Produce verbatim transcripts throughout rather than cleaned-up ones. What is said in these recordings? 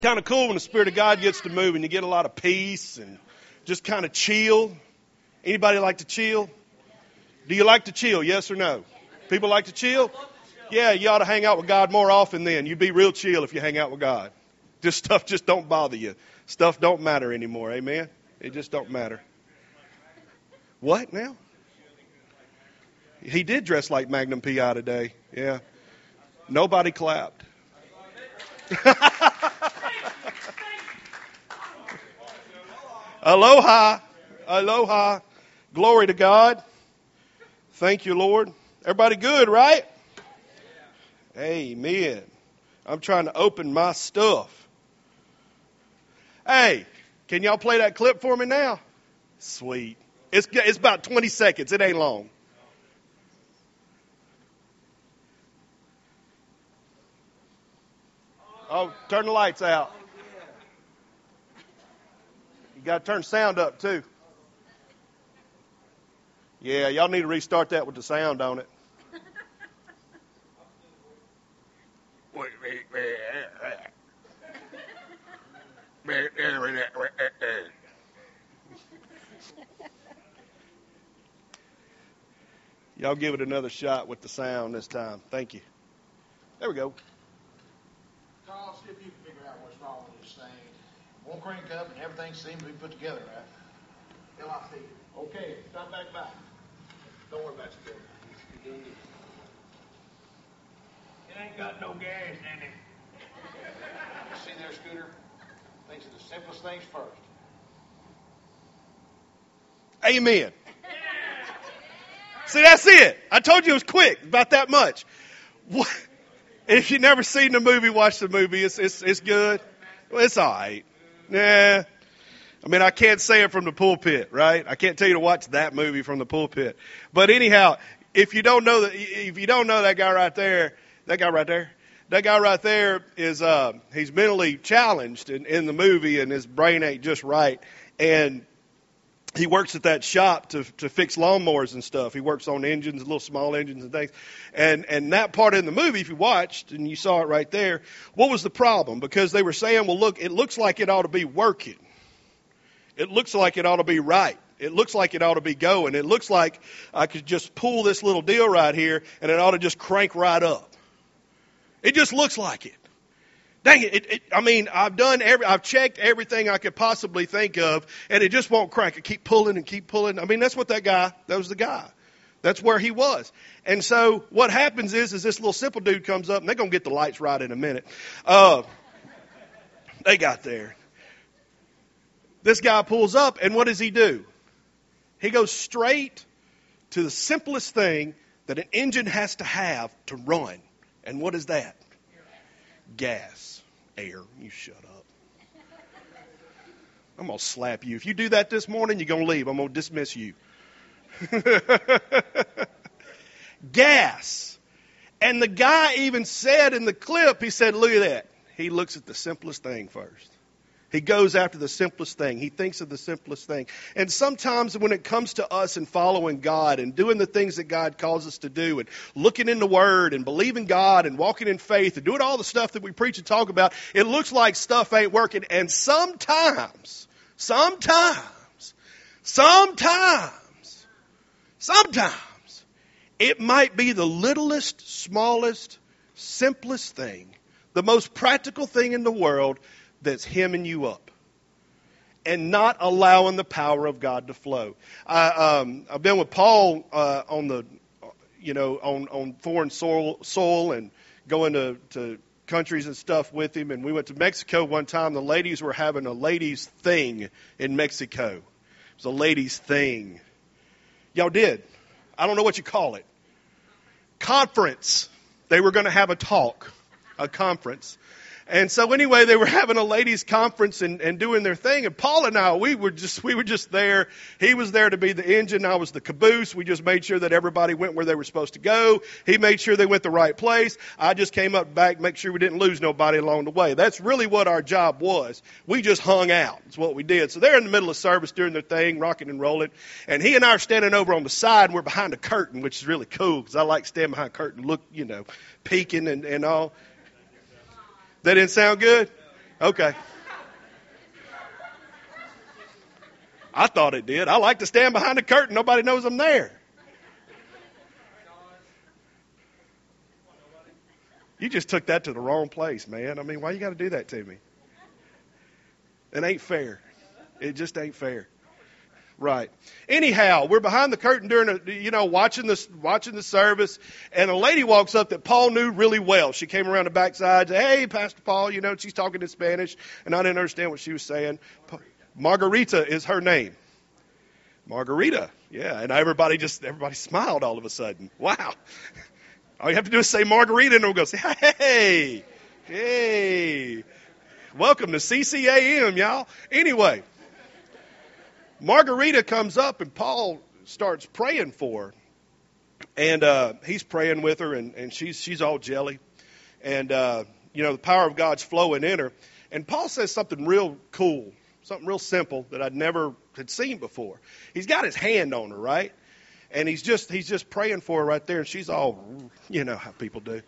Kind of cool when the Spirit of God gets to move and you get a lot of peace and just kind of chill. Anybody like to chill? Do you like to chill, yes or no? People like to chill? Yeah, you ought to hang out with God more often then. You'd be real chill if you hang out with God. This stuff just don't bother you. Stuff don't matter anymore, amen? It just don't matter. What now? He did dress like Magnum P I today, yeah. Nobody clapped. Aloha. Aloha. Glory to God. Thank you, Lord. Everybody good, right? Amen. I'm trying to open my stuff. Hey, can y'all play that clip for me now? Sweet. It's it's about twenty seconds. It ain't long. Oh, turn the lights out. You got to turn sound up, too. Yeah, y'all need to restart that with the sound on it. Y'all give it another shot with the sound this time. Thank you. There we go. Carl, see if you can figure out what's wrong with this thing. Won't crank up and everything seems to be put together, right? Till I see it. Okay, stop back by. Don't worry about your bill. You're doing good. It ain't got no gas in it. You see there, Scooter? Things are the simplest things first. Amen. See, that's it. I told you it was quick, about that much. What? If you've never seen the movie, watch the movie. It's it's it's good. Well, it's all right. Nah. I mean, I can't say it from the pulpit, right? I can't tell you to watch that movie from the pulpit. But anyhow, if you don't know that, if you don't know that guy right there, that guy right there, that guy right there is uh, he's mentally challenged in, in the movie, and his brain ain't just right. And he works at that shop to to fix lawnmowers and stuff. He works on engines, little small engines and things. And and that part in the movie, if you watched and you saw it right there, what was the problem? Because they were saying, well, look, it looks like it ought to be working. It looks like it ought to be right. It looks like it ought to be going. It looks like I could just pull this little deal right here and it ought to just crank right up. It just looks like it. Dang it, it, it, I mean, I've done every, I've checked everything I could possibly think of, and it just won't crank. I keep pulling and keep pulling. I mean, that's what that guy, that was the guy. That's where he was. And so what happens is, is this little simple dude comes up, and they're going to get the lights right in a minute. Uh, they got there. This guy pulls up, and what does he do? He goes straight to the simplest thing that an engine has to have to run. And what is that? Gas. Air. You shut up. I'm going to slap you. If you do that this morning, you're going to leave. I'm going to dismiss you. Gas. And the guy even said in the clip, he said, look at that. He looks at the simplest thing first. He goes after the simplest thing. He thinks of the simplest thing. And sometimes when it comes to us and following God and doing the things that God calls us to do and looking in the Word and believing God and walking in faith and doing all the stuff that we preach and talk about, it looks like stuff ain't working. And sometimes, sometimes, sometimes, sometimes, it might be the littlest, smallest, simplest thing, the most practical thing in the world that's hemming you up and not allowing the power of God to flow. I, um, I've been with Paul uh, on the, you know, on, on foreign soil, soil and going to, to countries and stuff with him. And we went to Mexico one time. The ladies were having a ladies' thing in Mexico. It was a ladies' thing. Y'all did. I don't know what you call it. Conference. They were going to have a talk, a conference. And so anyway, they were having a ladies' conference and, and doing their thing. And Paul and I, we were just we were just there. He was there to be the engine. I was the caboose. We just made sure that everybody went where they were supposed to go. He made sure they went the right place. I just came up back, make sure we didn't lose nobody along the way. That's really what our job was. We just hung out. That's what we did. So they're in the middle of service doing their thing, rocking and rolling. And he and I are standing over on the side, and we're behind a curtain, which is really cool because I like standing behind a curtain, look, you know, peeking and, and all. That didn't sound good? Okay. I thought it did. I like to stand behind the curtain. Nobody knows I'm there. You just took that to the wrong place, man. I mean, why you got to do that to me? It ain't fair. It just ain't fair. Right. Anyhow, we're behind the curtain during, a, you know, watching the watching the service, and a lady walks up that Paul knew really well. She came around the backside, said, "Hey, Pastor Paul," you know, she's talking in Spanish, and I didn't understand what she was saying. Margarita is her name. Margarita, yeah, and everybody just everybody smiled all of a sudden. Wow. All you have to do is say Margarita, and we'll go say, "Hey, hey, welcome to C C A M, y'all." Anyway. Margarita comes up and Paul starts praying for her. And uh, he's praying with her, and, and she's she's all jelly. And, uh, you know, the power of God's flowing in her. And Paul says something real cool, something real simple that I'd never had seen before. He's got his hand on her, right? And he's just he's just praying for her right there, and she's all, you know how people do.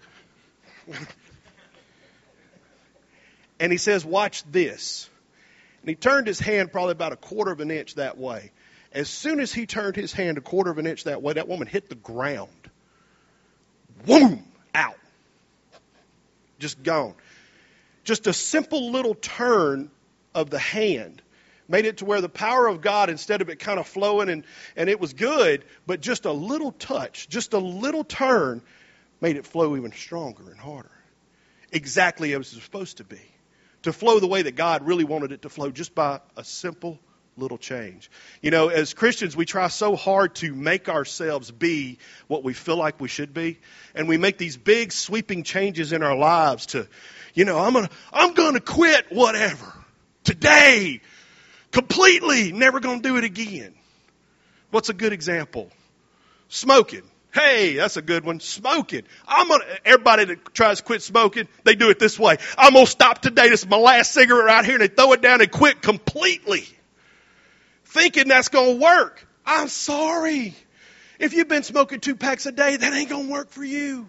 And he says, "Watch this." And he turned his hand probably about a quarter of an inch that way. As soon as he turned his hand a quarter of an inch that way, that woman hit the ground. Boom! Out. Just gone. Just a simple little turn of the hand made it to where the power of God, instead of it kind of flowing and, and it was good, but just a little touch, just a little turn made it flow even stronger and harder. Exactly as it was supposed to be. To flow the way that God really wanted it to flow, just by a simple little change. You know, as Christians, we try so hard to make ourselves be what we feel like we should be. And we make these big sweeping changes in our lives to, you know, I'm gonna, I'm gonna quit whatever. Today. Completely. Never gonna do it again. What's a good example? Smoking. Hey, that's a good one. Smoking. I'm gonna. Everybody that tries to quit smoking, they do it this way. I'm gonna stop today. This is my last cigarette right here, and they throw it down and quit completely, thinking that's gonna work. I'm sorry. If you've been smoking two packs a day, that ain't gonna work for you.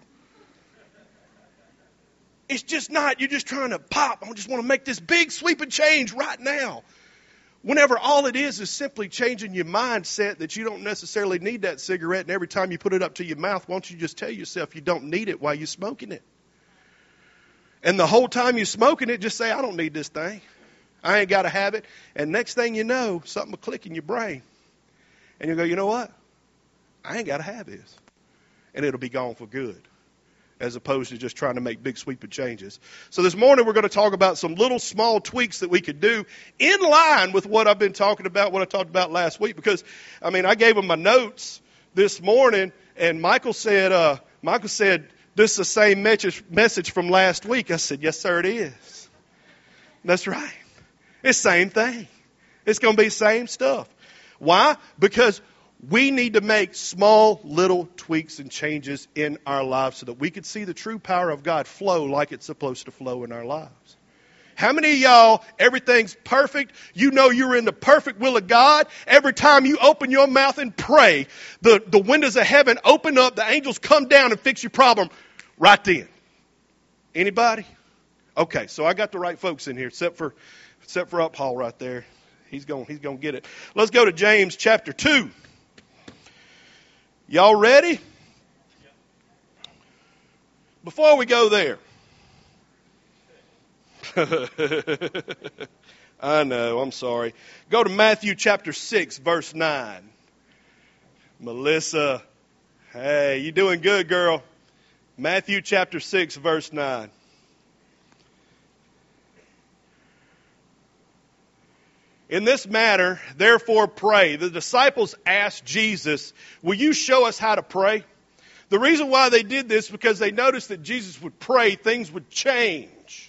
It's just not. You're just trying to pop. I just want to make this big sweeping change right now. Whenever all it is is simply changing your mindset that you don't necessarily need that cigarette, and every time you put it up to your mouth, won't you just tell yourself you don't need it while you're smoking it? And the whole time you're smoking it, just say, I don't need this thing. I ain't got to have it. And next thing you know, something will click in your brain. And you'll go, you know what? I ain't got to have this. And it'll be gone for good, as opposed to just trying to make big sweeping changes. So this morning we're going to talk about some little small tweaks that we could do in line with what I've been talking about, what I talked about last week. Because, I mean, I gave him my notes this morning, and Michael said, uh, Michael said, this is the same message, message from last week. I said, yes, sir, it is. That's right. It's the same thing. It's going to be the same stuff. Why? Because we need to make small little tweaks and changes in our lives so that we can see the true power of God flow like it's supposed to flow in our lives. How many of y'all, everything's perfect, you know you're in the perfect will of God? Every time you open your mouth and pray, the, the windows of heaven open up, the angels come down and fix your problem right then. Anybody? Okay, so I got the right folks in here, except for except for Uphall right there. He's going he's going to get it. Let's go to James chapter two. Y'all ready? Before we go there, I know, I'm sorry. Go to Matthew chapter six, verse nine. Melissa, hey, you doing good, girl. Matthew chapter six, verse nine. In this matter, therefore pray. The disciples asked Jesus, will you show us how to pray? The reason why they did this is because they noticed that Jesus would pray, things would change.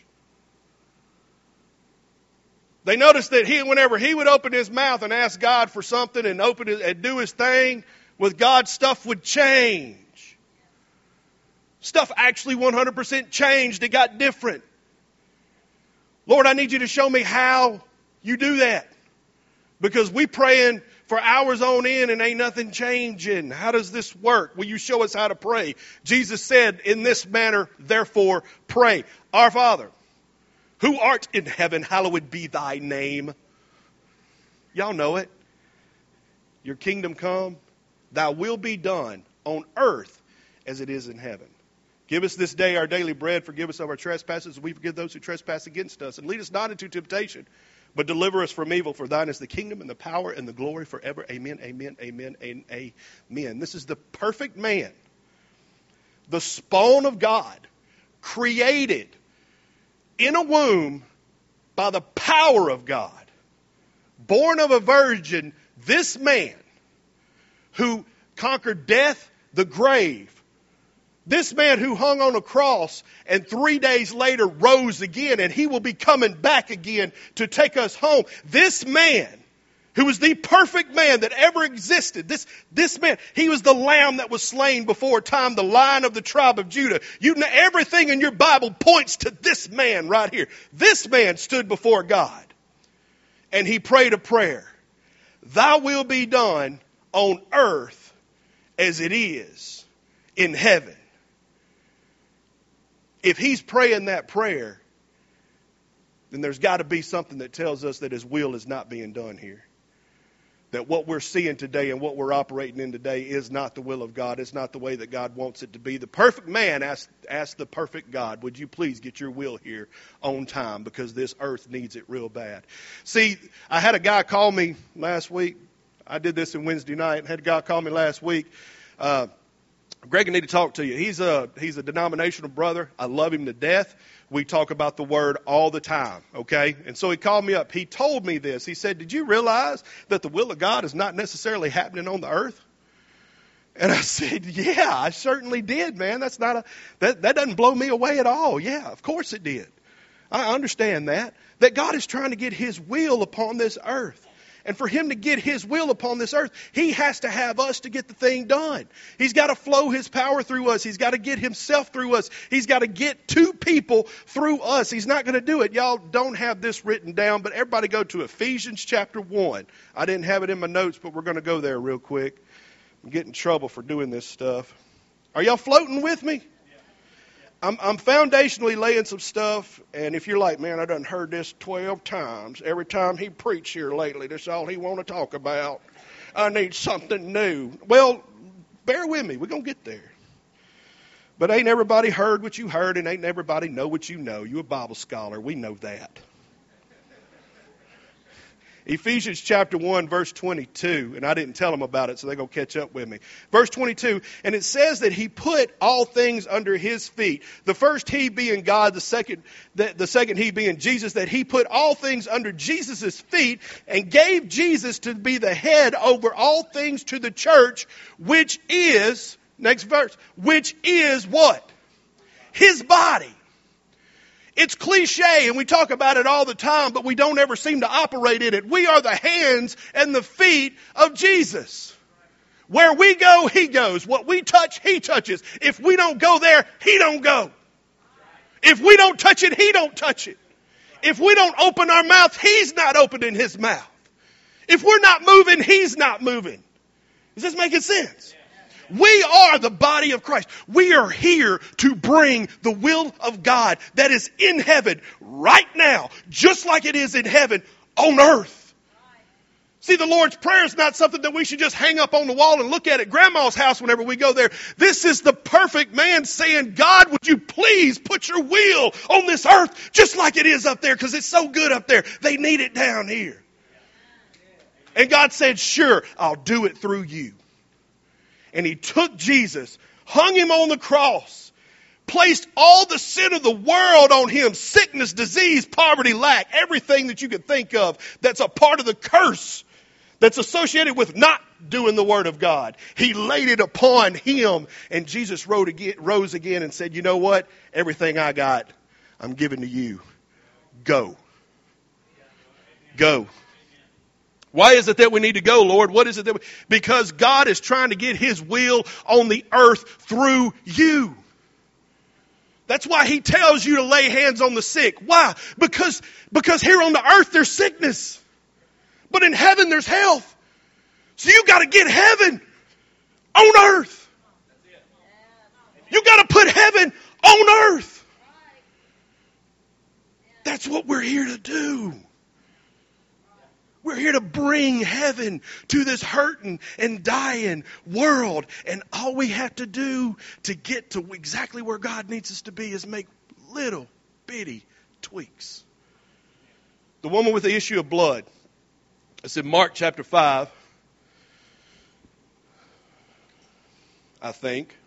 They noticed that he, whenever he would open his mouth and ask God for something and open it and do his thing, with God, stuff would change. Stuff actually one hundred percent changed. It got different. Lord, I need you to show me how you do that. Because we praying for hours on end and ain't nothing changing. How does this work? Will you show us how to pray? Jesus said, in this manner, therefore, pray. Our Father, Who art in heaven, hallowed be thy name. Y'all know it. Your kingdom come, thy will be done on earth as it is in heaven. Give us this day our daily bread. Forgive us of our trespasses, as we forgive those who trespass against us. And lead us not into temptation, but deliver us from evil. For thine is the kingdom and the power and the glory forever. Amen, amen, amen, and amen. This is the perfect man, the spawn of God, created in a womb by the power of God, born of a virgin. This man who conquered death, the grave, this man who hung on a cross and three days later rose again, and he will be coming back again to take us home. This man, who was the perfect man that ever existed, this, this man, he was the lamb that was slain before time, the Lion of the tribe of Judah. You know, everything in your Bible points to this man right here. This man stood before God, and he prayed a prayer. Thy will be done on earth as it is in heaven. If he's praying that prayer, then there's got to be something that tells us that his will is not being done here. That what we're seeing today and what we're operating in today is not the will of God. It's not the way that God wants it to be. The perfect man asked, asked the perfect God, would you please get your will here on time, because this earth needs it real bad. See, I had a guy call me last week. I did this on Wednesday night. I had a guy call me last week. Uh, Greg, I need to talk to you. He's a he's a denominational brother. I love him to death. We talk about the word all the time, okay? And so he called me up. He told me this. He said, did you realize that the will of God is not necessarily happening on the earth? And I said, yeah, I certainly did, man. That's not a that, that doesn't blow me away at all. Yeah, of course it did. I understand that. That God is trying to get his will upon this earth. And for him to get his will upon this earth, he has to have us to get the thing done. He's got to flow his power through us. He's got to get himself through us. He's got to get to people through us. He's not going to do it. Y'all don't have this written down, but everybody go to Ephesians chapter one. I didn't have it in my notes, but we're going to go there real quick. I'm getting in trouble for doing this stuff. Are y'all floating with me? I'm, I'm foundationally laying some stuff, and if you're like, man, I done heard this twelve times. Every time he preached here lately, that's all he want to talk about. I need something new. Well, bear with me. We're going to get there. But ain't everybody heard what you heard, and ain't everybody know what you know. You a Bible scholar. We know that. Ephesians chapter one, verse twenty-two, and I didn't tell them about it, so they're going to catch up with me. Verse twenty-two, and it says that he put all things under his feet. The first he being God, the second the, the second he being Jesus, that he put all things under Jesus' feet and gave Jesus to be the head over all things to the church, which is, next verse, which is what? His body. It's cliche, and we talk about it all the time, but we don't ever seem to operate in it. We are the hands and the feet of Jesus. Where we go, he goes. What we touch, he touches. If we don't go there, he don't go. If we don't touch it, he don't touch it. If we don't open our mouth, he's not opening his mouth. If we're not moving, he's not moving. Is this making sense? We are the body of Christ. We are here to bring the will of God that is in heaven right now, just like it is in heaven on earth. See, the Lord's Prayer is not something that we should just hang up on the wall and look at at Grandma's house whenever we go there. This is the perfect man saying, God, would you please put your will on this earth just like it is up there, because it's so good up there. They need it down here. And God said, sure, I'll do it through you. And he took Jesus, hung him on the cross, placed all the sin of the world on him, sickness, disease, poverty, lack, everything that you could think of that's a part of the curse that's associated with not doing the word of God. He laid it upon him, and Jesus rose again and said, you know what? Everything I got, I'm giving to you. Go. Go. Why is it that we need to go, Lord? What is it that we... Because God is trying to get his will on the earth through you. That's why he tells you to lay hands on the sick. Why? Because, because here on the earth there's sickness. But in heaven there's health. So you got to get heaven on earth. You got to put heaven on earth. That's what we're here to do. We're here to bring heaven to this hurting and dying world. And all we have to do to get to exactly where God needs us to be is make little bitty tweaks. The woman with the issue of blood. It's in Mark chapter five. I think.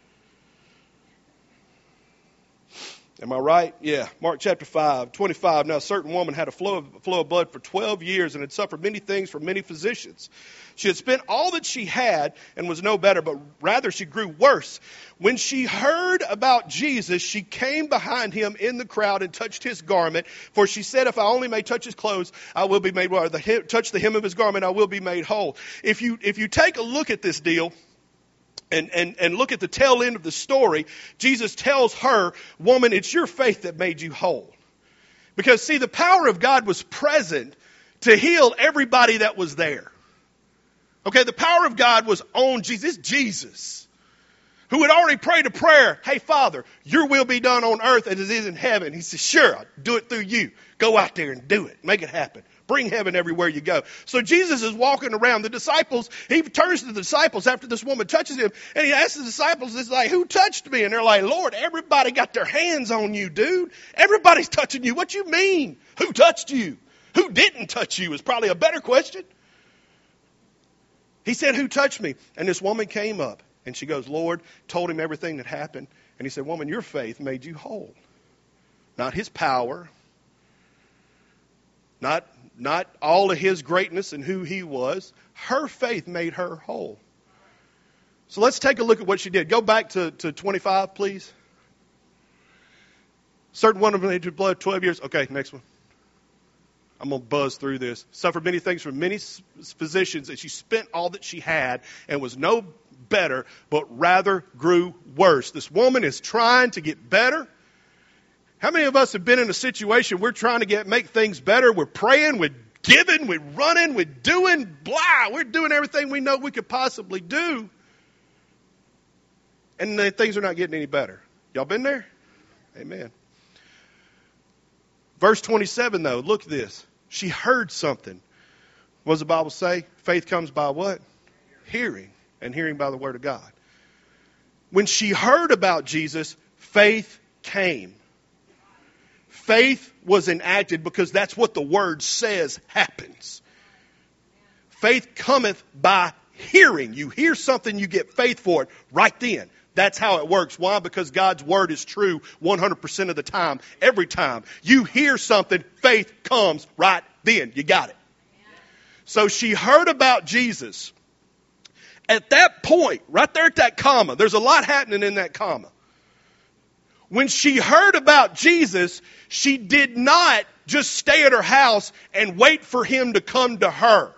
Am I right? Yeah. Mark chapter five, twenty-five. Now a certain woman had a flow of, flow of blood for twelve years and had suffered many things from many physicians. She had spent all that she had and was no better, but rather she grew worse. When she heard about Jesus, she came behind him in the crowd and touched his garment. For she said, if I only may touch his clothes, I will be made well. The, touch the hem of his garment, I will be made whole. If you, if you take a look at this deal, And, and, and look at the tail end of the story, Jesus tells her, woman, it's your faith that made you whole. Because, see, the power of God was present to heal everybody that was there. Okay, the power of God was on Jesus. It's Jesus, who had already prayed a prayer. Hey, Father, your will be done on earth as it is in heaven. He says, sure, I'll do it through you. Go out there and do it. Make it happen. Bring heaven everywhere you go. So Jesus is walking around. The disciples, he turns to the disciples after this woman touches him, and he asks the disciples, it's like, who touched me? And they're like, Lord, everybody got their hands on you, dude. Everybody's touching you. What you mean? Who touched you? Who didn't touch you is probably a better question. He said, who touched me? And this woman came up, and she goes, Lord, told him everything that happened. And he said, woman, your faith made you whole. Not his power. Not Not all of his greatness and who he was. Her faith made her whole. So let's take a look at what she did. Go back to, to twenty-five, please. Certain one of them had blood twelve years. Okay, next one. I'm going to buzz through this. Suffered many things from many physicians, and she spent all that she had and was no better, but rather grew worse. This woman is trying to get better. How many of us have been in a situation we're trying to get make things better? We're praying, we're giving, we're running, we're doing blah. We're doing everything we know we could possibly do. And then things are not getting any better. Y'all been there? Amen. Verse twenty-seven, though, look at this. She heard something. What does the Bible say? Faith comes by what? Hearing. And hearing by the word of God. When she heard about Jesus, faith came. Faith was enacted because that's what the word says happens. Faith cometh by hearing. You hear something, you get faith for it right then. That's how it works. Why? Because God's word is true one hundred percent of the time. Every time you hear something, faith comes right then. You got it. So she heard about Jesus. At that point, right there at that comma, there's a lot happening in that comma. When she heard about Jesus, she did not just stay at her house and wait for him to come to her.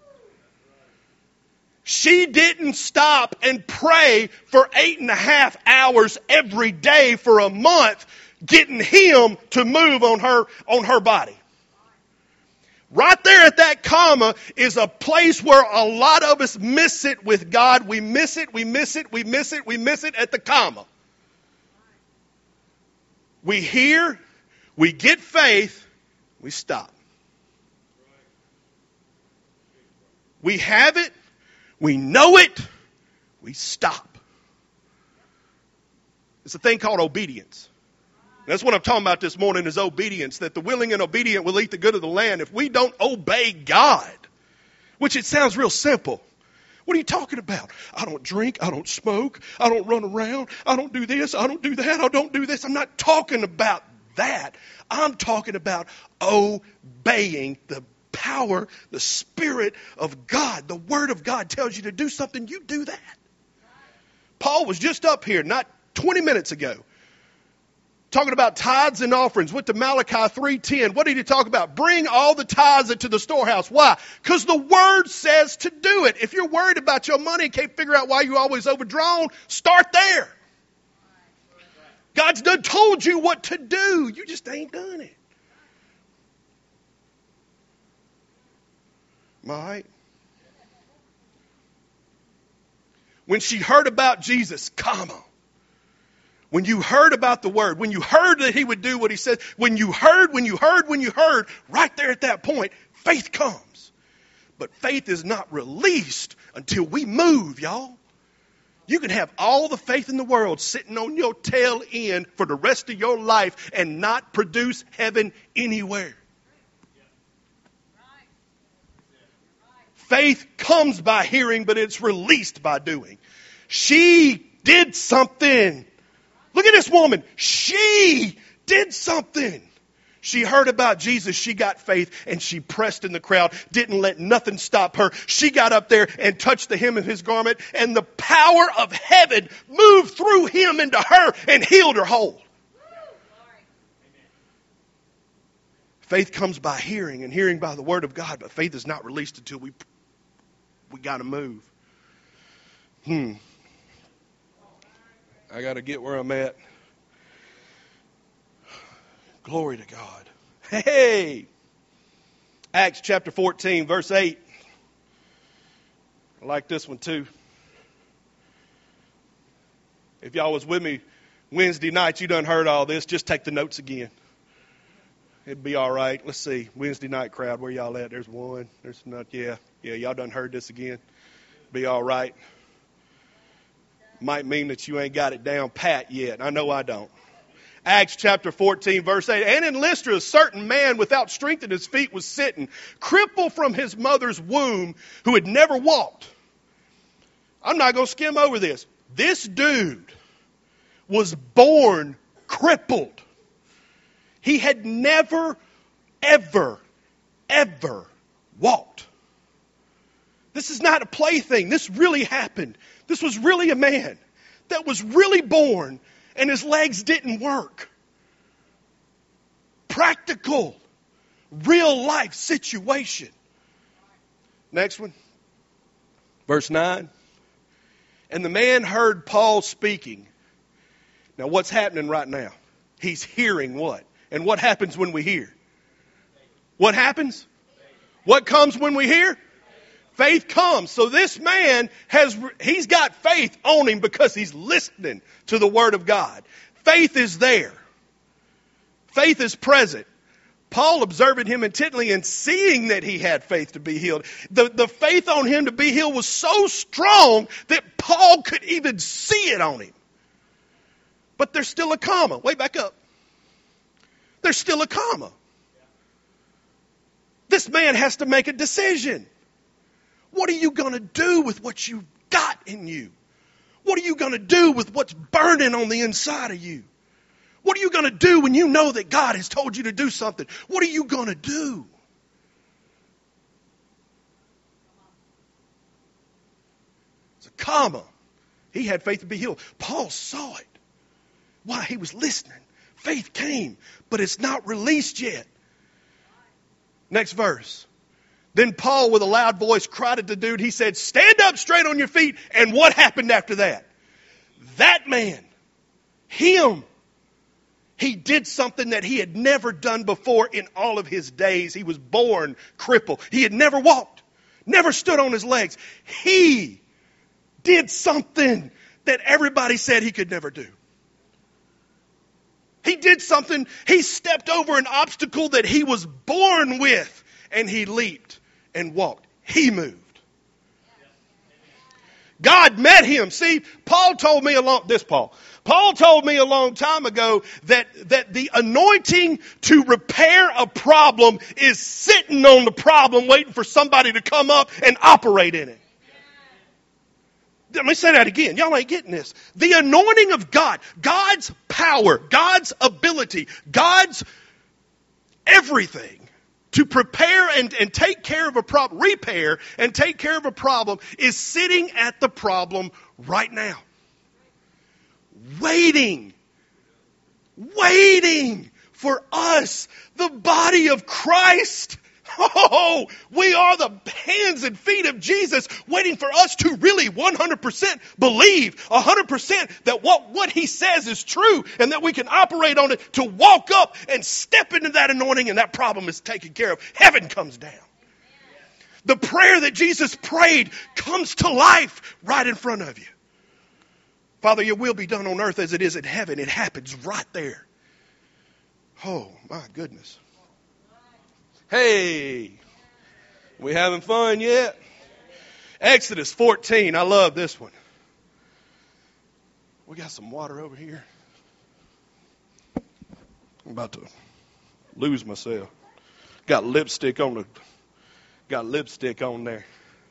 She didn't stop and pray for eight and a half hours every day for a month, getting him to move on her, on her body. Right there at that comma is a place where a lot of us miss it with God. We miss it, we miss it, we miss it, we miss it at the comma. We hear, we get faith, we stop. We have it, we know it, we stop. It's a thing called obedience. That's what I'm talking about this morning is obedience, that the willing and obedient will eat the good of the land. If we don't obey God, which it sounds real simple. What are you talking about? I don't drink. I don't smoke. I don't run around. I don't do this. I don't do that. I don't do this. I'm not talking about that. I'm talking about obeying the power, the Spirit of God. The Word of God tells you to do something. You do that. Paul was just up here not twenty minutes ago talking about tithes and offerings. Went to Malachi three ten. What did he talk about? Bring all the tithes into the storehouse. Why? Because the Word says to do it. If you're worried about your money and can't figure out why you're always overdrawn, start there. God's done told you what to do. You just ain't done it. Am I right? When she heard about Jesus, come on. When you heard about the word, when you heard that he would do what he said, when you heard, when you heard, when you heard, right there at that point, faith comes. But faith is not released until we move, y'all. You can have all the faith in the world sitting on your tail end for the rest of your life and not produce heaven anywhere. Faith comes by hearing, but it's released by doing. She did something. Look at this woman. She did something. She heard about Jesus. She got faith and she pressed in the crowd. Didn't let nothing stop her. She got up there and touched the hem of his garment, and the power of heaven moved through him into her and healed her whole. Faith comes by hearing, and hearing by the word of God, but faith is not released until we we got to move. Hmm. I got to get where I'm at. Glory to God. Hey! Acts chapter fourteen, verse eight. I like this one too. If y'all was with me Wednesday night, you done heard all this. Just take the notes again. It'd be all right. Let's see. Wednesday night crowd, where y'all at? There's one. There's not. Yeah. Yeah, y'all done heard this again. Be all right. Might mean that you ain't got it down pat yet. I know I don't. Acts chapter fourteen, verse eight. And in Lystra, a certain man without strength in his feet was sitting, crippled from his mother's womb, who had never walked. I'm not going to skim over this. This dude was born crippled. He had never, ever, ever walked. This is not a plaything. This really happened. This was really a man that was really born and his legs didn't work. Practical, real life situation. Next one. Verse nine. And the man heard Paul speaking. Now what's happening right now? He's hearing what? And what happens when we hear? What happens? What comes when we hear? Faith comes. So this man has, he's got faith on him because he's listening to the word of God. Faith is there. Faith is present. Paul observing him intently and seeing that he had faith to be healed. The, the faith on him to be healed was so strong that Paul could even see it on him. But there's still a comma. Way back up. There's still a comma. This man has to make a decision. What are you going to do with what you've got in you? What are you going to do with what's burning on the inside of you? What are you going to do when you know that God has told you to do something? What are you going to do? It's a comma. He had faith to be healed. Paul saw it. Why? He was listening. Faith came, but it's not released yet. Next verse. Then Paul, with a loud voice, cried at the dude. He said, stand up straight on your feet. And what happened after that? That man, him, he did something that he had never done before in all of his days. He was born crippled. He had never walked, never stood on his legs. He did something that everybody said he could never do. He did something. He stepped over an obstacle that he was born with, and he leaped and walked. He moved. God met him. See, Paul told me a long, this Paul, Paul told me a long time ago that, that the anointing to repair a problem is sitting on the problem waiting for somebody to come up and operate in it. Let me say that again. Y'all ain't getting this. The anointing of God, God's power, God's ability, God's everything to prepare and, and take care of a problem, repair and take care of a problem is sitting at the problem right now. Waiting. Waiting for us, the body of Christ. Oh, we are the hands and feet of Jesus, waiting for us to really one hundred percent believe, one hundred percent that what, what he says is true and that we can operate on it to walk up and step into that anointing and that problem is taken care of. Heaven comes down. The prayer that Jesus prayed comes to life right in front of you. Father, your will be done on earth as it is in heaven. It happens right there. Oh, my goodness. Hey, we having fun yet? Exodus fourteen. I love this one. We got some water over here. I'm about to lose myself. Got lipstick on the, got lipstick on there.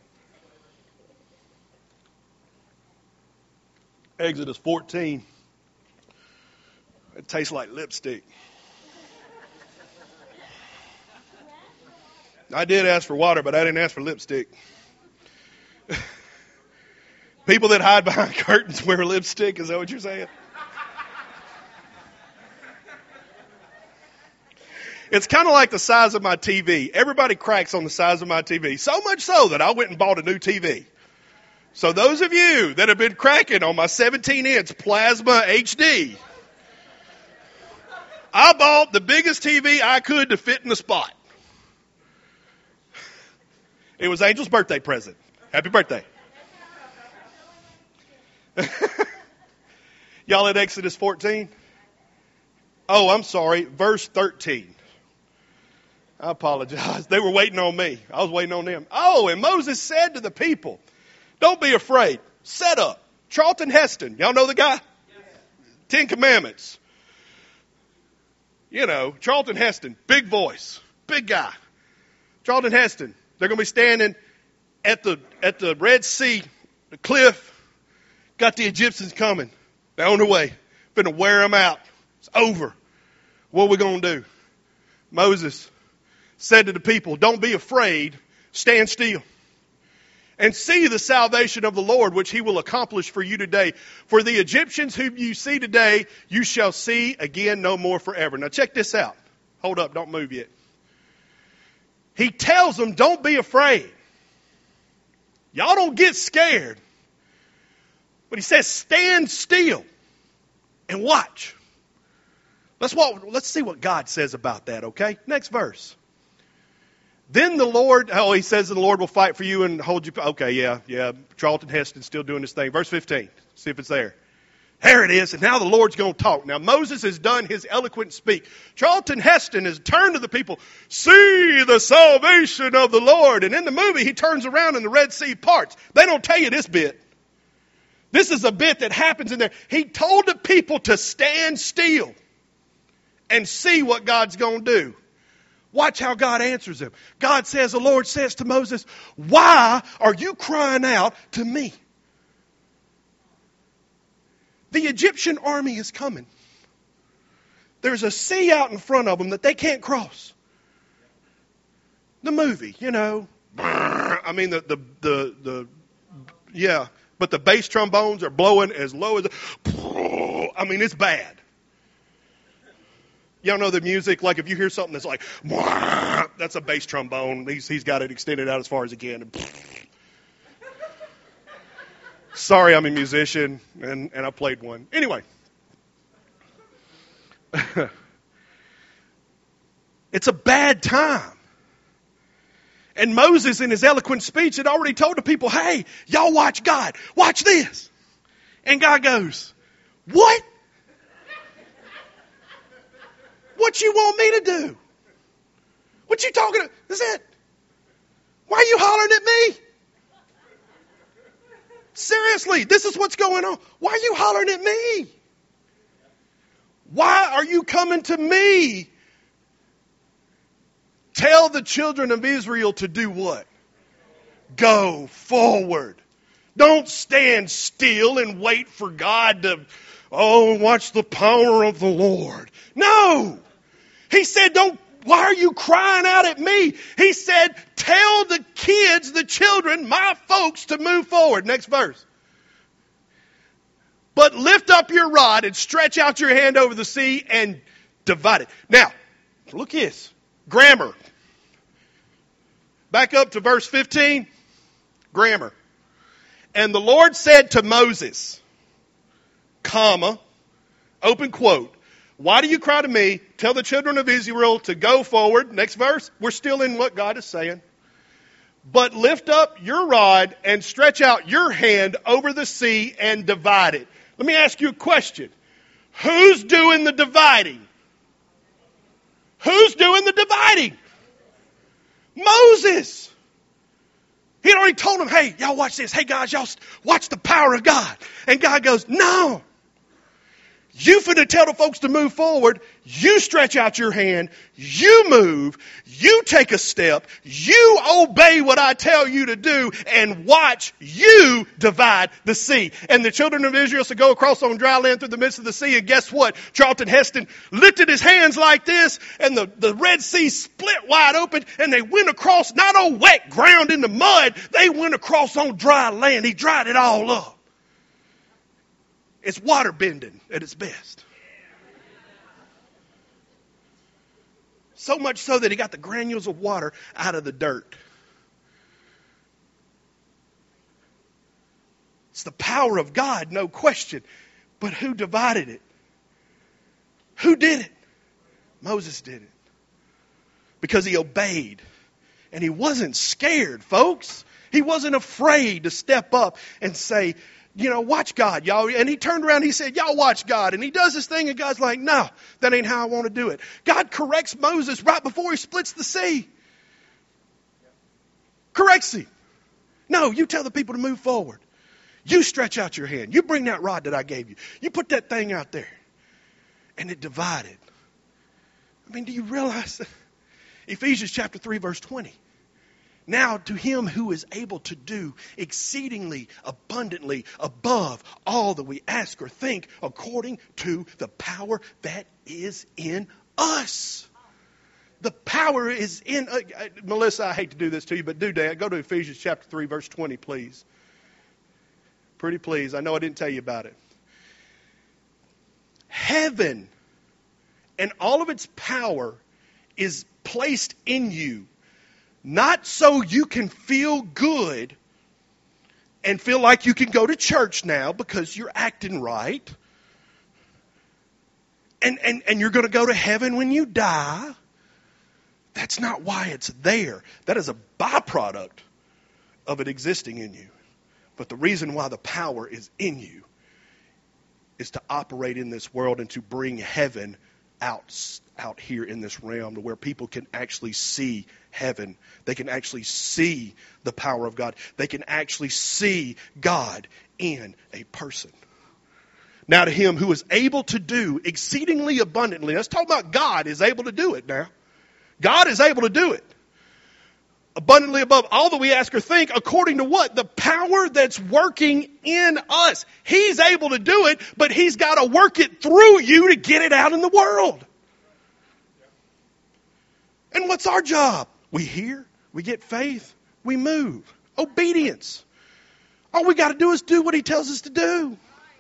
Exodus fourteen. It tastes like lipstick. I did ask for water, but I didn't ask for lipstick. People that hide behind curtains wear lipstick. Is that what you're saying? It's kind of like the size of my T V. Everybody cracks on the size of my T V. So much so that I went and bought a new T V. So those of you that have been cracking on my seventeen inch plasma H D, I bought the biggest T V I could to fit in the spot. It was Angel's birthday present. Happy birthday. Y'all at Exodus fourteen? Oh, I'm sorry. Verse thirteen. I apologize. They were waiting on me. I was waiting on them. Oh, and Moses said to the people, don't be afraid. Set up. Charlton Heston. Y'all know the guy? Yes. Ten Commandments. You know, Charlton Heston. Big voice. Big guy. Charlton Heston. They're going to be standing at the at the Red Sea, the cliff. Got the Egyptians coming. They're on their way. Finna wear them out. It's over. What are we going to do? Moses said to the people, don't be afraid. Stand still. And see the salvation of the Lord, which he will accomplish for you today. For the Egyptians whom you see today, you shall see again no more forever. Now check this out. Hold up, don't move yet. He tells them, don't be afraid. Y'all don't get scared. But he says, stand still and watch. Let's walk, let's see what God says about that, okay? Next verse. Then the Lord, oh, he says the Lord will fight for you and hold you. Okay, yeah, yeah. Charlton Heston's still doing his thing. Verse fifteen. See if it's there. There it is. And now the Lord's going to talk. Now Moses has done his eloquent speak. Charlton Heston has turned to the people. See the salvation of the Lord. And in the movie, he turns around and the Red Sea parts. They don't tell you this bit. This is a bit that happens in there. He told the people to stand still and see what God's going to do. Watch how God answers him. God says, the Lord says to Moses, why are you crying out to me? The Egyptian army is coming. There's a sea out in front of them that they can't cross. The movie, you know. I mean, the, the, the, the yeah. But the bass trombones are blowing as low as, I mean, it's bad. Y'all know the music? Like if you hear something that's like, that's a bass trombone. He's, he's got it extended out as far as he can. Sorry, I'm a musician, and, and I played one. Anyway. It's a bad time. And Moses, in his eloquent speech, had already told the people, hey, y'all watch God. Watch this. And God goes, what? What you want me to do? What you talking about? Is it? Why are you hollering at me? Seriously, this is what's going on. Why are you hollering at me? Why are you coming to me? Tell the children of Israel to do what? Go forward. Don't stand still and wait for God to, oh, watch the power of the Lord. No. He said, don't, why are you crying out at me? He said, tell the kids, the children, my folks to move forward. Next verse. But lift up your rod and stretch out your hand over the sea and divide it. Now, look at this. Grammar. Back up to verse fifteen. Grammar. And the Lord said to Moses, comma, open quote, why do you cry to me? Tell the children of Israel to go forward. Next verse. We're still in what God is saying. But lift up your rod and stretch out your hand over the sea and divide it. Let me ask you a question. Who's doing the dividing? Who's doing the dividing? Moses. He had already told them, hey, y'all watch this. Hey, guys, y'all watch the power of God. And God goes, no. You finna tell the folks to move forward. You stretch out your hand. You move. You take a step. You obey what I tell you to do and watch you divide the sea. And the children of Israel should go across on dry land through the midst of the sea. And guess what? Charlton Heston lifted his hands like this and the, the Red Sea split wide open and they went across not on wet ground in the mud. They went across on dry land. He dried it all up. It's water bending at its best. So much so that he got the granules of water out of the dirt. It's the power of God, no question. But who divided it? Who did it? Moses did it. Because he obeyed. And he wasn't scared, folks. He wasn't afraid to step up and say, you know, watch God, y'all. And he turned around and he said, y'all watch God. And he does this thing and God's like, no, that ain't how I want to do it. God corrects Moses right before he splits the sea. Corrects him. No, you tell the people to move forward. You stretch out your hand. You bring that rod that I gave you. You put that thing out there. And it divided. I mean, do you realize that? Ephesians chapter three, verse twenty. Now to him who is able to do exceedingly abundantly above all that we ask or think according to the power that is in us. The power is in... Uh, uh, Melissa, I hate to do this to you, but do that. Go to Ephesians chapter three, verse twenty, please. Pretty please. I know I didn't tell you about it. Heaven and all of its power is placed in you. Not so you can feel good and feel like you can go to church now because you're acting right. And, and, and you're going to go to heaven when you die. That's not why it's there. That is a byproduct of it existing in you. But the reason why the power is in you is to operate in this world and to bring heaven out, out here in this realm to where people can actually see heaven. They can actually see the power of God. They can actually see God in a person. Now to him who is able to do exceedingly abundantly. Let's talk about God is able to do it now. God is able to do it. Abundantly above all that we ask or think, according to what? The power that's working in us. He's able to do it, but he's got to work it through you to get it out in the world. And what's our job? We hear, we get faith, we move. Obedience. All we got to do is do what he tells us to do.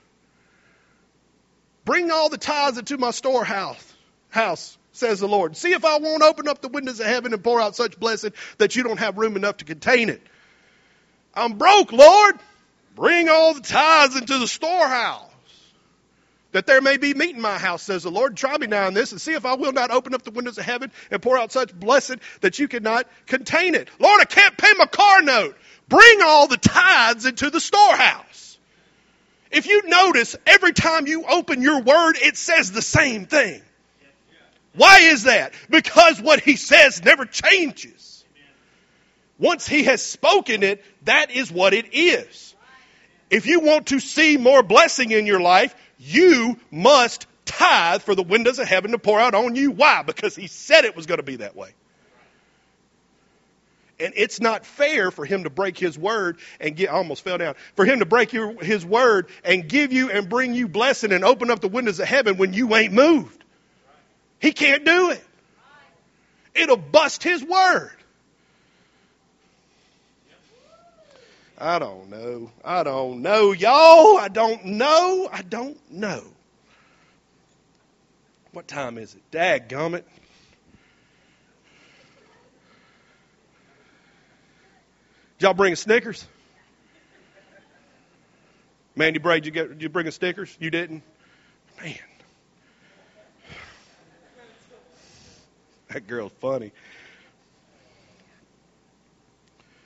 Bring all the tithes into my storehouse, house, says the Lord. See if I won't open up the windows of heaven and pour out such blessing that you don't have room enough to contain it. I'm broke, Lord. Bring all the tithes into the storehouse, that there may be meat in my house, says the Lord. Try me now in this and see if I will not open up the windows of heaven and pour out such blessing that you cannot contain it. Lord, I can't pay my car note. Bring all the tithes into the storehouse. If you notice, every time you open your word, it says the same thing. Why is that? Because what he says never changes. Once he has spoken it, that is what it is. If you want to see more blessing in your life, you must tithe for the windows of heaven to pour out on you. Why? Because he said it was going to be that way. And it's not fair for him to break his word and get, I almost fell down, for him to break your, his word and give you and bring you blessing and open up the windows of heaven when you ain't moved. He can't do it. It'll bust his word. I don't know. I don't know, y'all. I don't know. I don't know. What time is it? Dadgummit. Did y'all bring a Snickers? Mandy Bray, did you, get, did you bring a Snickers? You didn't? Man. That girl's funny.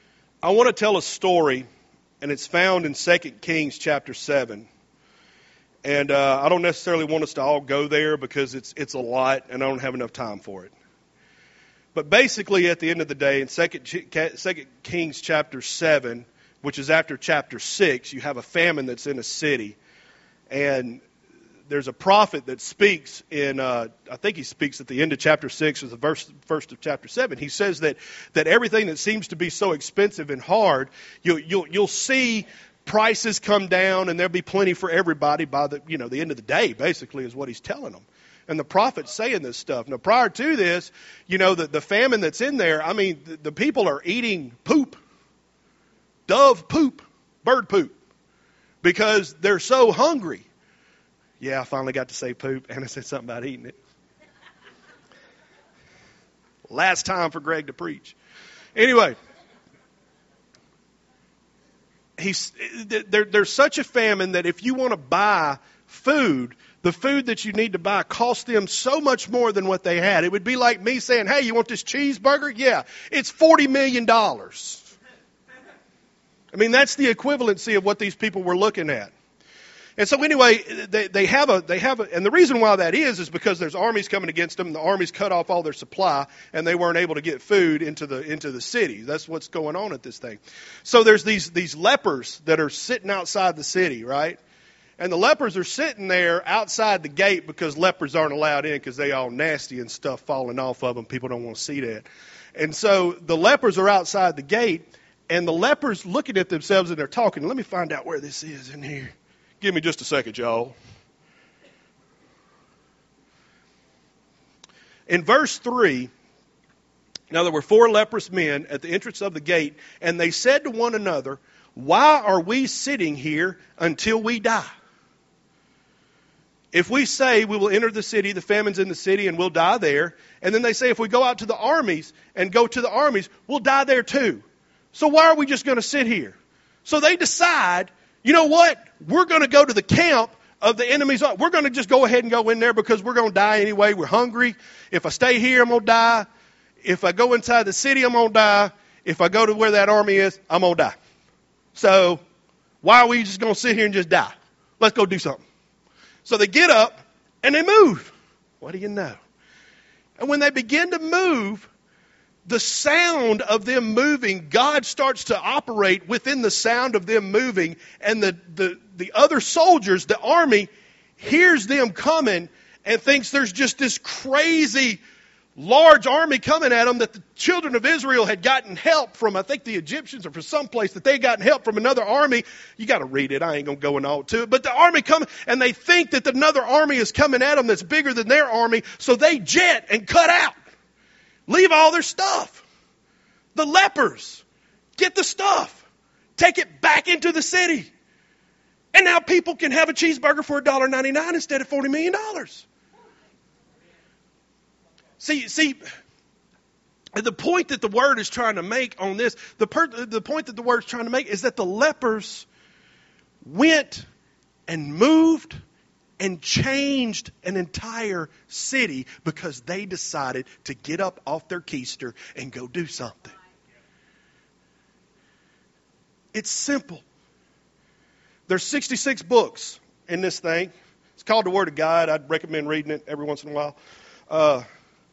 I want to tell a story, and it's found in Second Kings chapter seven. And uh, I don't necessarily want us to all go there because it's it's a lot, and I don't have enough time for it. But basically, at the end of the day, in Second Kings chapter seven, which is after chapter six, you have a famine that's in a city. And there's a prophet that speaks in, uh, I think he speaks at the end of chapter six or the verse, first of chapter seven. He says that, that everything that seems to be so expensive and hard, you'll, you'll, you'll see prices come down, and there'll be plenty for everybody by the, you know, the end of the day, basically, is what he's telling them. And the prophet's saying this stuff. Now, prior to this, you know, the, the famine that's in there, I mean, the, the people are eating poop, dove poop, bird poop, because they're so hungry. Yeah, I finally got to say poop, and I said something about eating it. Last time for Greg to preach. Anyway. He's, there, there's such a famine that if you want to buy food, the food that you need to buy costs them so much more than what they had. It would be like me saying, hey, you want this cheeseburger? Yeah, it's forty million dollars. I mean, that's the equivalency of what these people were looking at. And so anyway, they, they have a, they have a, and the reason why that is, is because there's armies coming against them. And the armies cut off all their supply, and they weren't able to get food into the, into the city. That's what's going on at this thing. So there's these, these lepers that are sitting outside the city, right? And the lepers are sitting there outside the gate because lepers aren't allowed in because they all nasty and stuff falling off of them. People don't want to see that. And so the lepers are outside the gate, and the lepers looking at themselves and they're talking. Let me find out where this is in here. Give me just a second, y'all. In verse three, now there were four leprous men at the entrance of the gate, and they said to one another, why are we sitting here until we die? If we say we will enter the city, the famine's in the city, and we'll die there. And then they say if we go out to the armies and go to the armies, we'll die there too. So why are we just going to sit here? So they decide, you know what? We're going to go to the camp of the enemies. We're going to just go ahead and go in there because we're going to die anyway. We're hungry. If I stay here, I'm going to die. If I go inside the city, I'm going to die. If I go to where that army is, I'm going to die. So why are we just going to sit here and just die? Let's go do something. So they get up and they move. What do you know? And when they begin to move, the sound of them moving, God starts to operate within the sound of them moving. And the, the, the other soldiers, the army, hears them coming and thinks there's just this crazy large army coming at them, that the children of Israel had gotten help from, I think the Egyptians or from someplace, that they had gotten help from another army. You got to read it. I ain't going to go into all to it. But the army coming, and they think that another army is coming at them that's bigger than their army. So they jet and cut out. Leave all their stuff. The lepers get the stuff. Take it back into the city. And now people can have a cheeseburger for one dollar ninety-nine instead of forty million dollars. See, see, the point that the word is trying to make on this, the, per, the point that the word is trying to make is that the lepers went and moved and changed an entire city because they decided to get up off their keister and go do something. It's simple. There's sixty-six books in this thing. It's called the Word of God. I'd recommend reading it every once in a while. Uh,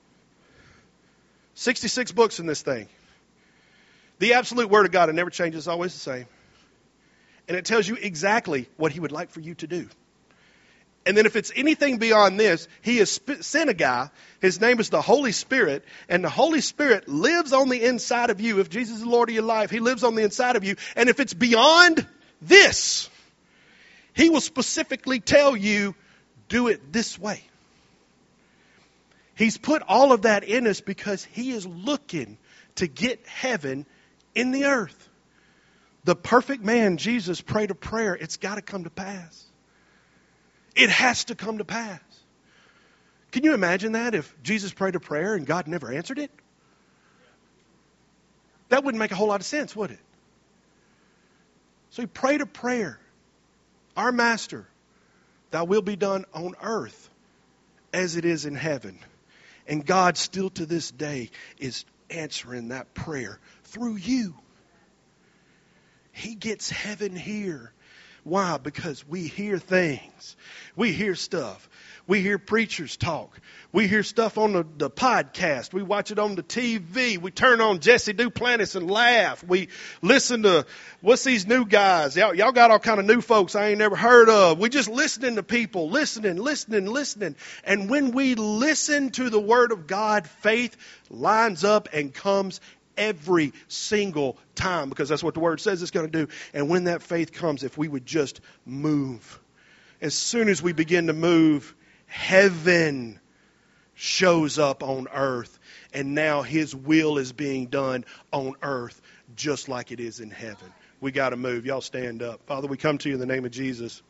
sixty-six books in this thing. The absolute Word of God, it never changes. It's always the same. And it tells you exactly what He would like for you to do. And then if it's anything beyond this, He has sent a guy. His name is the Holy Spirit. And the Holy Spirit lives on the inside of you. If Jesus is the Lord of your life, He lives on the inside of you. And if it's beyond this, He will specifically tell you, do it this way. He's put all of that in us because He is looking to get heaven in the earth. The perfect man, Jesus, prayed a prayer. It's got to come to pass. It has to come to pass. Can you imagine that if Jesus prayed a prayer and God never answered it? That wouldn't make a whole lot of sense, would it? So He prayed a prayer. Our Master, thy will be done on earth as it is in heaven. And God still to this day is answering that prayer through you. He gets heaven here Why? Because we hear things. We hear stuff. We hear preachers talk. We hear stuff on the, the podcast. We watch it on the T V. We turn on Jesse Duplantis and laugh. We listen to, what's these new guys? Y'all, y'all got all kind of new folks I ain't never heard of. We just listening to people, listening, listening, listening. And when we listen to the Word of God, faith lines up and comes every single time, because that's what the Word says it's going to do. And when that faith comes, if we would just move, as soon as we begin to move, heaven shows up on earth, and now His will is being done on earth just like it is in heaven. We got to move. Y'all stand up. Father, we come to you in the name of Jesus.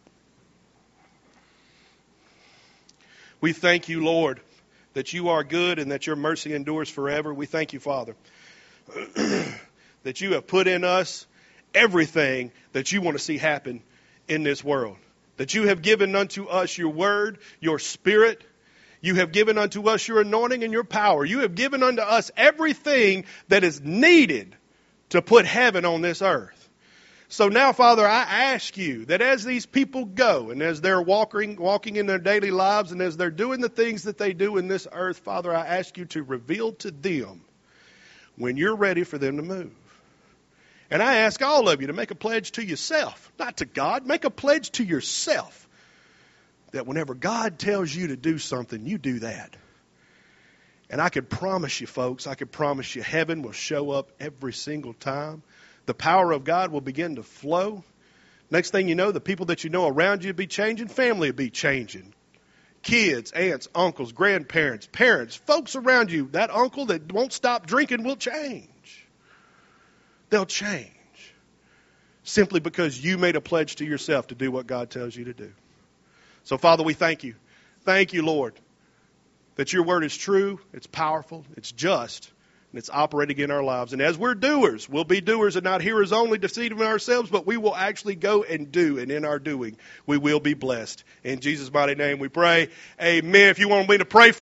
We thank you, Lord, that you are good and that your mercy endures forever. We thank you, Father, that you have put in us everything that you want to see happen in this world. That you have given unto us your word, your spirit. You have given unto us your anointing and your power. You have given unto us everything that is needed to put heaven on this earth. So now, Father, I ask you that as these people go and as they're walking, walking in their daily lives and as they're doing the things that they do in this earth, Father, I ask you to reveal to them when you're ready for them to move. And I ask all of you to make a pledge to yourself, not to God. Make a pledge to yourself that whenever God tells you to do something, you do that. And I could promise you, folks, I could promise you heaven will show up every single time. The power of God will begin to flow. Next thing you know, the people that you know around you will be changing. Family will be changing. Kids, aunts, uncles, grandparents, parents, folks around you. That uncle that won't stop drinking will change. They'll change simply because you made a pledge to yourself to do what God tells you to do. So, Father, we thank you. Thank you, Lord, that your word is true, it's powerful, it's just, and it's operating in our lives. And as we're doers, we'll be doers and not hearers only, deceiving ourselves, but we will actually go and do, and in our doing, we will be blessed. In Jesus' mighty name we pray. Amen. If you want me to pray for